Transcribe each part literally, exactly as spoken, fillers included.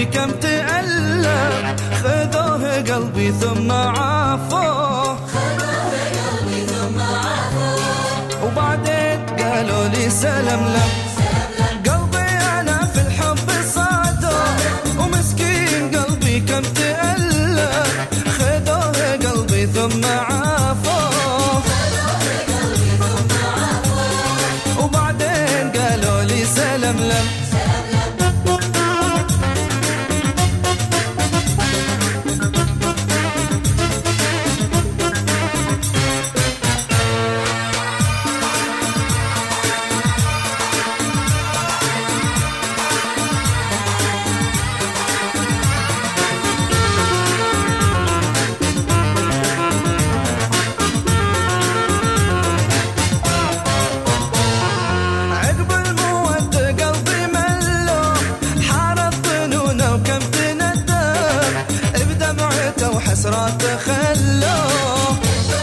قلبي كم تألم، خذوه قلبي ثم عافوه، وبعدين قالوا لي سلام لم. قلبي أنا في الحب صادوه، ومسكين قلبي كم تألم، خذوه قلبي ثم عافوه، وبعدين قالوا لي سلام لم. حسرات خلوه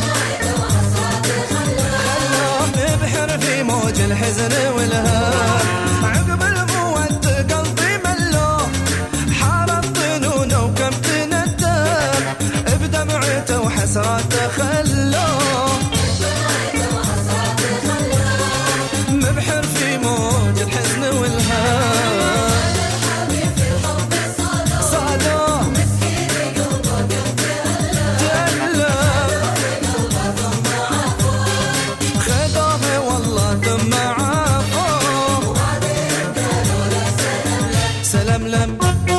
خلوه يبحر في موج الحزن والهام، عقب المود قلبي ملوه، حارت ظنونه وكم تندم، بدمعته وحسراته خلوه مبحر في موج الحزن والهام. سلام لم.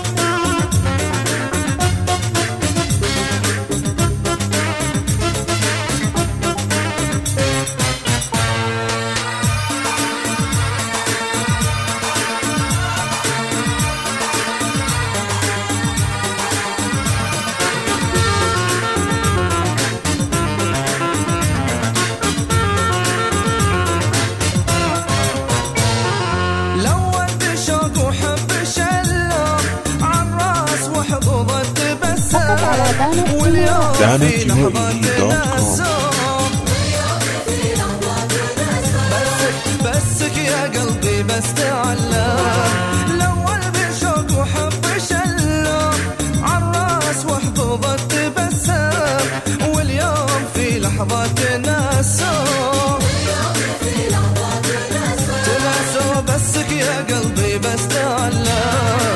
واليوم في لحظة ناسوه، بسك يا قلبي بس تعلم، الأول بشوق وحب شلو عالراس وحظوظة تبسم، واليوم في لحظة ناسوه تناسوه، بسك يا قلبي بس تعلم.